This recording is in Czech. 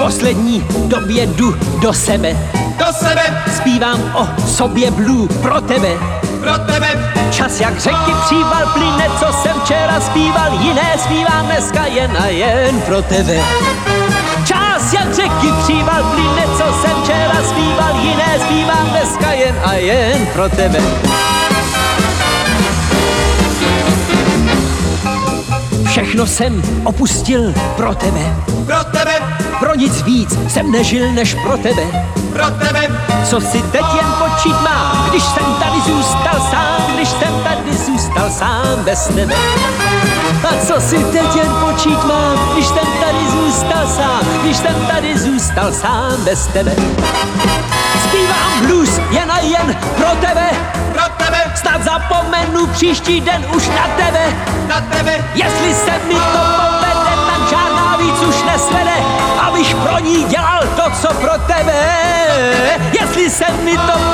poslední době jdu do sebe. Zpívám o sobě blue pro tebe. Čas jak řeky příval plyne, co jsem včera zpíval, jiné zpívám dneska jen a jen pro tebe. Čas jak řeky příval plyne, co jsem včera zpíval, jiné zpívám dneska jen a jen pro tebe. Všechno jsem opustil pro tebe. Pro nic víc jsem nežil než pro tebe. Co si teď jen počít mám, když jsem tady zůstal sám, bez tebe. A co si teď jen počít mám, když jsem tady zůstal sám, bez tebe. Zpívám blues jen a jen pro tebe. Snad zapomenu příští den už na tebe. Jestli se mi to povede, tak žádná víc už nesvede, abych pro ní dělal to, co pro tebe. Jestli se mi to